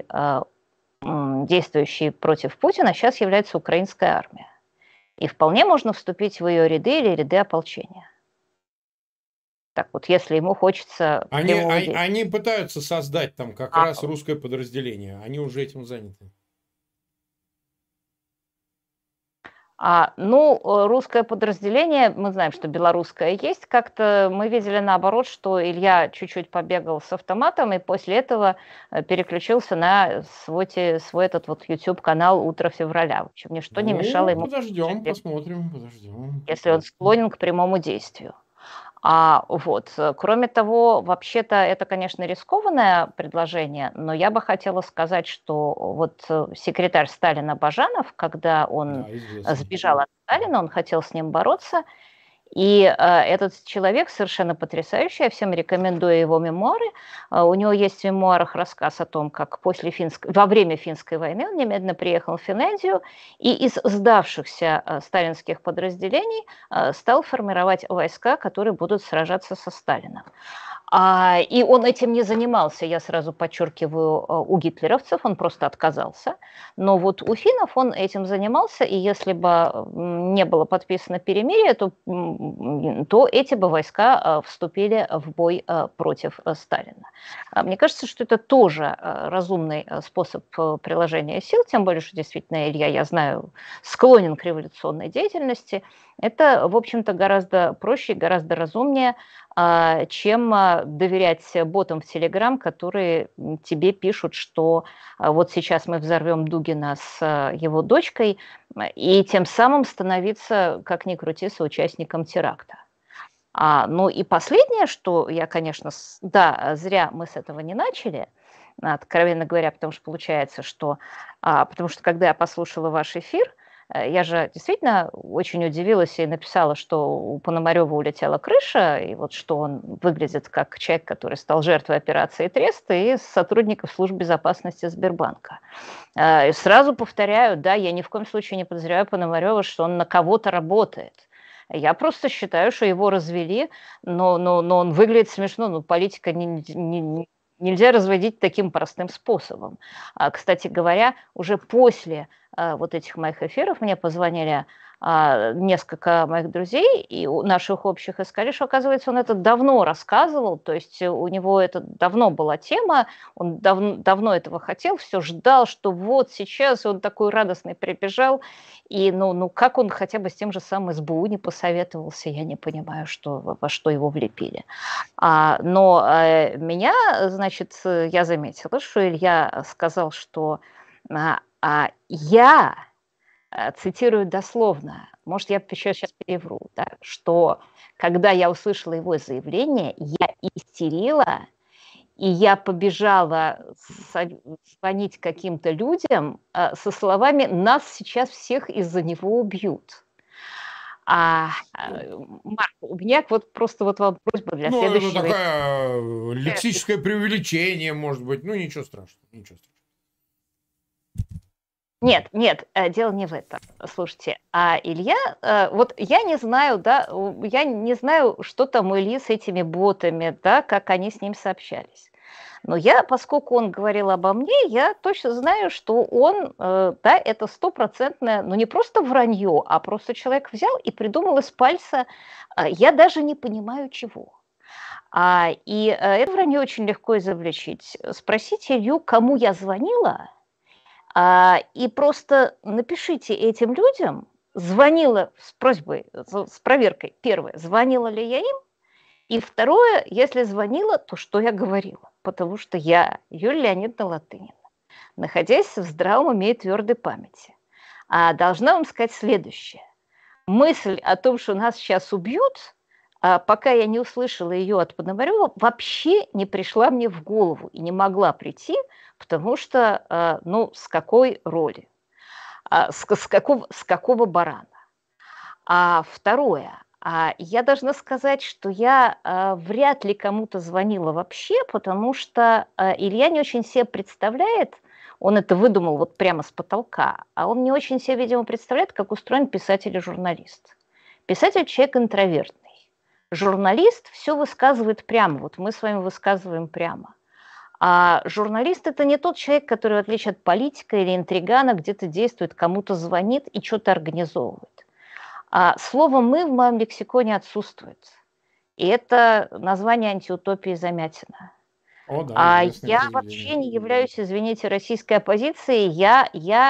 против Путина, сейчас является украинская армия. И вполне можно вступить в ее ряды или ряды ополчения. Так вот, если ему хочется... Они пытаются создать там как раз русское подразделение. Они уже этим заняты. Русское подразделение, мы знаем, что белорусское есть. Как-то мы видели наоборот, что Илья чуть-чуть побегал с автоматом и после этого переключился на свой этот вот YouTube-канал «Утро февраля». В общем, ничто не мешало ему, Подождем, посмотрим, подождем. если он склонен к прямому действию. Кроме того, вообще-то это, конечно, рискованное предложение, но я бы хотела сказать, что вот секретарь Сталина Бажанов, когда он сбежал от Сталина, он хотел с ним бороться, и этот человек совершенно потрясающий, я всем рекомендую его мемуары. У него есть в мемуарах рассказ о том, как во время финской войны он немедленно приехал в Финляндию и из сдавшихся сталинских подразделений стал формировать войска, которые будут сражаться со Сталином. И он этим не занимался, я сразу подчеркиваю, у гитлеровцев, он просто отказался. Но вот у финнов он этим занимался, и если бы не было подписано перемирие, то эти бы войска вступили в бой против Сталина. Мне кажется, что это тоже разумный способ приложения сил, тем более, что действительно Илья, я знаю, склонен к революционной деятельности. Это, в общем-то, гораздо проще, гораздо разумнее, чем доверять ботам в Телеграм, которые тебе пишут, что вот сейчас мы взорвем Дугина с его дочкой, и тем самым становиться, как ни крути, соучастником теракта. И последнее, что я, конечно, зря мы с этого не начали, откровенно говоря, потому что получается, что когда я послушала ваш эфир, я же действительно очень удивилась и написала, что у Пономарева улетела крыша, и вот что он выглядит как человек, который стал жертвой операции Трест и сотрудников служб безопасности Сбербанка. И сразу повторяю, да, я ни в коем случае не подозреваю Пономарева, что он на кого-то работает. Я просто считаю, что его развели, но он выглядит смешно, политика нельзя разводить таким простым способом. Кстати говоря, уже после вот этих моих эфиров мне позвонили несколько моих друзей и наших общих и сказали, что, оказывается, он это давно рассказывал, то есть у него это давно была тема, он давно этого хотел, все ждал, что вот сейчас он такой радостный прибежал, и как он хотя бы с тем же самым СБУ не посоветовался, я не понимаю, во что его влепили. Но меня, значит, я заметила, что Илья сказал, что я, цитирую дословно, может, я еще сейчас перевру, да, что когда я услышала его заявление, я истерила, и я побежала звонить каким-то людям со словами «нас сейчас всех из-за него убьют». Марк, у меня вот просто вот вам просьба для следующего... это такое лексическое преувеличение, может быть. Ничего страшного, ничего страшного. Нет, дело не в этом. Слушайте, Илья, вот я не знаю, что там у Ильи с этими ботами, да, как они с ним сообщались. Но поскольку он говорил обо мне, я точно знаю, что он, это стопроцентное, не просто вранье, а просто человек взял и придумал из пальца, я даже не понимаю чего. И это вранье очень легко изобличить. Спросите Илью, кому я звонила, и просто напишите этим людям, звонила с просьбой, с проверкой. Первое, звонила ли я им? И второе, если звонила, то что я говорила? Потому что я, Юлия Леонидовна Латынина, находясь в здравом уме и твердой памяти, должна вам сказать следующее. Мысль о том, что нас сейчас убьют, пока я не услышала ее от Пономарева, вообще не пришла мне в голову и не могла прийти, потому что, с какой роли, с какого барана. Второе, я должна сказать, что я вряд ли кому-то звонила вообще, потому что Илья не очень себе представляет, он это выдумал вот прямо с потолка, а он не очень себе, видимо, представляет, как устроен писатель и журналист. Писатель – человек интровертный. Журналист все высказывает прямо, вот мы с вами высказываем прямо. А журналист – это не тот человек, который, в отличие от политика или интригана, где-то действует, кому-то звонит и что-то организовывает. Слово «мы» в моем лексиконе отсутствует. И это название антиутопии Замятина. Я вообще не являюсь, извините, российской оппозицией. Я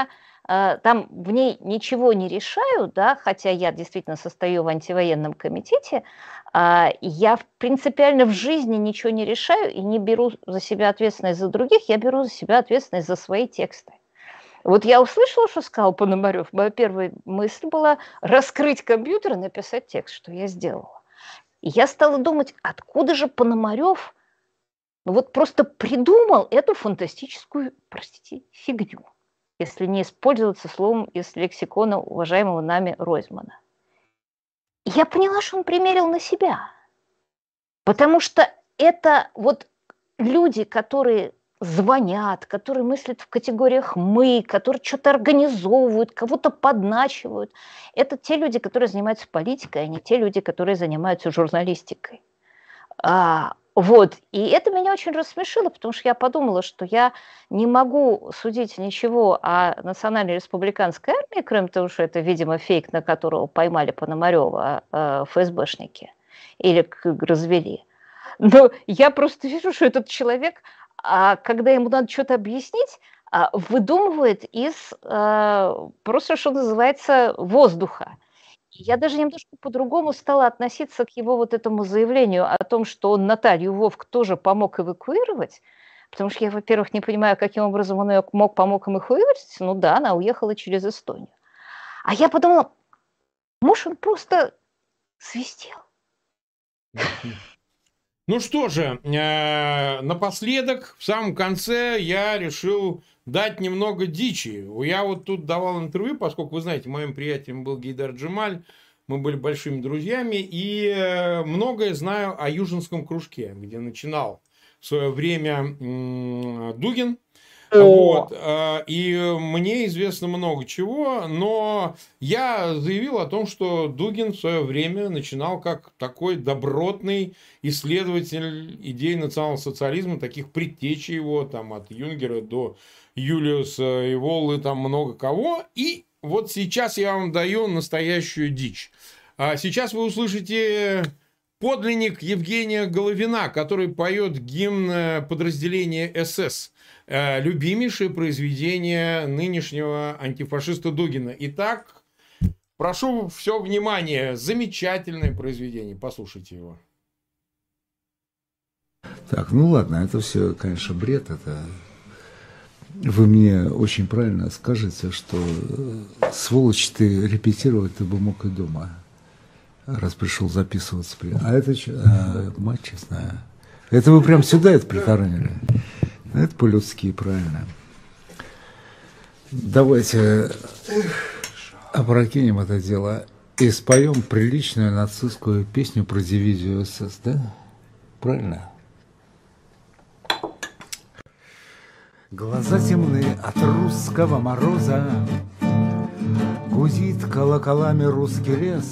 там в ней ничего не решают, да, хотя я действительно состою в антивоенном комитете, я принципиально в жизни ничего не решаю и не беру за себя ответственность за других, я беру за себя ответственность за свои тексты. Вот я услышала, что сказал Пономарев, моя первая мысль была раскрыть компьютер и написать текст, что я сделала. И я стала думать, откуда же Пономарев вот просто придумал эту фантастическую, простите, фигню, если не использоваться словом из лексикона уважаемого нами Ройзмана. И я поняла, что он примерил на себя. Потому что это вот люди, которые звонят, которые мыслят в категориях «мы», которые что-то организовывают, кого-то подначивают. Это те люди, которые занимаются политикой, а не те люди, которые занимаются журналистикой. Вот. И это меня очень рассмешило, потому что я подумала, что я не могу судить ничего о Национальной республиканской армии, кроме того, что это, видимо, фейк, на которого поймали Пономарева ФСБшники или развели. Но я просто вижу, что этот человек, когда ему надо что-то объяснить, выдумывает из просто, что называется, воздуха. Я даже немножко по-другому стала относиться к его вот этому заявлению о том, что он Наталью Вовк тоже помог эвакуировать, потому что я, во-первых, не понимаю, каким образом он ее помог эвакуировать. Ну да, она уехала через Эстонию. А я подумала, может, он просто свистел. Ну что же, напоследок, в самом конце, я решил дать немного дичи. Я вот тут давал интервью, поскольку, вы знаете, моим приятелем был Гейдар Джемаль, мы были большими друзьями, и многое знаю о Южинском кружке, где начинал в свое время Дугин. Вот. И мне известно много чего, но я заявил о том, что Дугин в свое время начинал как такой добротный исследователь идей национал-социализма, таких предтечей его, там, от Юнгера до Юлиуса Эволлы, там много кого. И вот сейчас я вам даю настоящую дичь. Сейчас вы услышите подлинник Евгения Головина, который поет гимн подразделения СС. Любимейшее произведение нынешнего антифашиста Дугина. Итак, прошу все внимание. Замечательное произведение. Послушайте его. Так, ну ладно, это все, конечно, бред. Это вы мне очень правильно скажете, что сволочь ты репетировать ты бы мог и дома, раз пришел записываться. А это что? Мать честная. Это вы прям сюда это притаранили. Это по-людски, правильно. Давайте опрокинем это дело и споем приличную нацистскую песню про дивизию СС, да? Правильно? Глаза темны от русского мороза, гудит колоколами русский лес.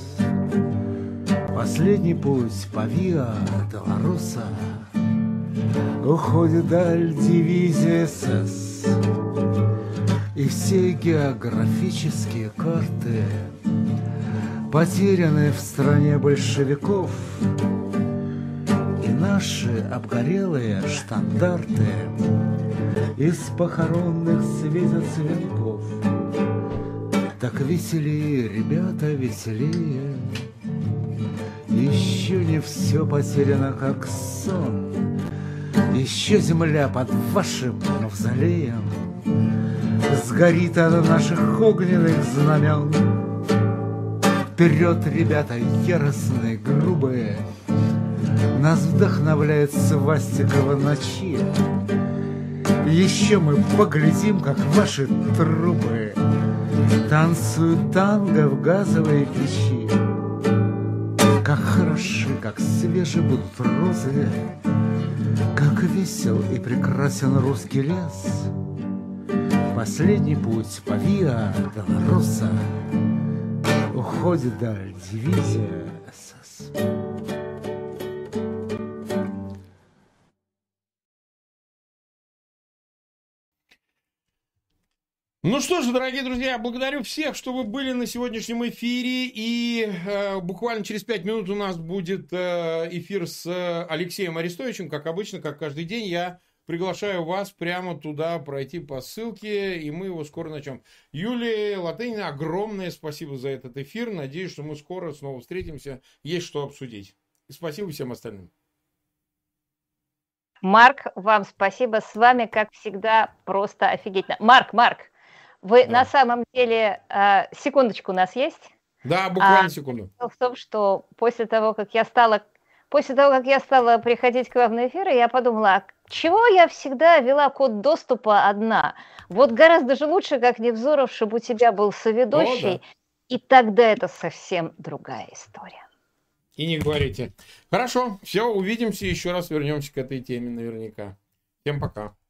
Последний путь по Виа Долороса уходит даль дивизия СС. И все географические карты потеряны в стране большевиков. И наши обгорелые штандарты из похоронных светят венков. Так веселее, ребята, веселее. Еще не все потеряно, как сон. Еще земля под вашим мавзолеем сгорит от наших огненных знамен. Вперед, ребята, яростные, грубые, нас вдохновляет свастика в ночи. Еще мы поглядим, как ваши трубы танцуют танго в газовой печи. Как хороши, как свежи будут розы, как весел и прекрасен русский лес. Последний путь по Виа Долороса уходит даль дивизия СС. Ну что же, дорогие друзья, благодарю всех, что вы были на сегодняшнем эфире. И буквально через 5 минут у нас будет эфир с Алексеем Арестовичем. Как обычно, как каждый день, я приглашаю вас прямо туда пройти по ссылке, и мы его скоро начнем. Юлия Латынина, огромное спасибо за этот эфир. Надеюсь, что мы скоро снова встретимся. Есть что обсудить. И спасибо всем остальным. Марк, вам спасибо. С вами, как всегда, просто офигительно. Марк, вы на самом деле... секундочку у нас есть? Да, буквально секунду. В том, что после того, как я стала приходить к вам на эфиры, я подумала, а чего я всегда вела код доступа одна? Вот гораздо же лучше, как Невзоров, чтобы у тебя был соведущий, и тогда это совсем другая история. И не говорите. Хорошо, все, увидимся, еще раз вернемся к этой теме наверняка. Всем пока.